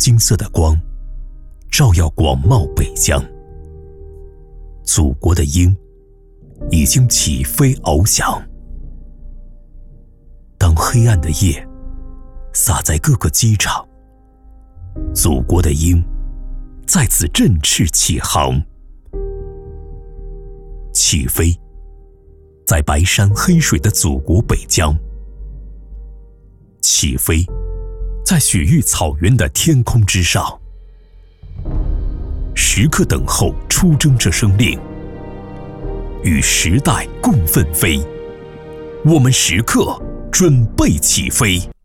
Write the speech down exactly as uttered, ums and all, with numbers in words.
金色的光照耀广袤北疆，祖国的鹰已经起飞翱翔。当黑暗的夜洒在各个机场，祖国的鹰在此振翅起航，起飞在白山黑水的祖国北疆，起飞在雪域草原的天空之上，时刻等候出征这声令，与时代共奋飞，我们时刻准备起飞。